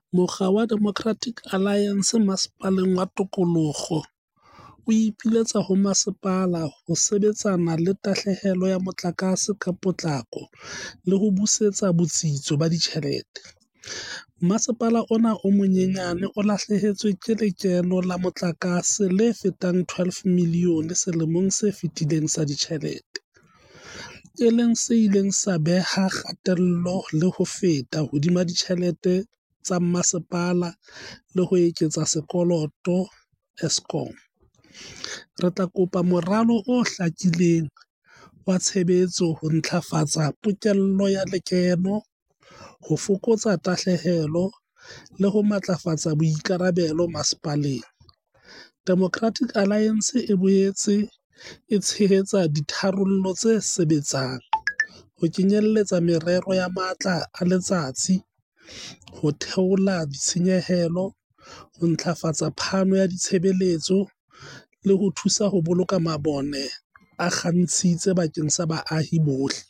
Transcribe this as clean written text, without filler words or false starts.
Mokga wa Democratic Alliance Masepaleng wa Tokologo o ipiletsa ho masepala ho sebetsana le tahlehelo ya motlakase ka potlako le ho busetsa botsitso ba ditjhelete. Masepala ona o monyenyane o lahlehetswe ke lekeno la motlakase le fetang 12 milione selemong se fetileng sa ditjhelete, e leng se ileng sa beha kgatello le ho feta hodima ditjhelete tsa masepala le ho eketsa sekoloto Eskom. Re tla kopa moralo o hlakileng wa tshebetso ho ntlafatsa pokello ya lekeno, ho fokotsa tahlehelo le ho matlafatsa boikarabelo masepaleng. Democratic Alliance e boetse e tshehetsa ditharollo tse sebetsang, ho kenyelletsa merero ya matla a letsatsi, ho theola ditshenyehelo, ho ntlafatsa phano ya ditshebeletso le ho thusa ho boloka mabone a kgantshitse bakeng sa baahi bohle.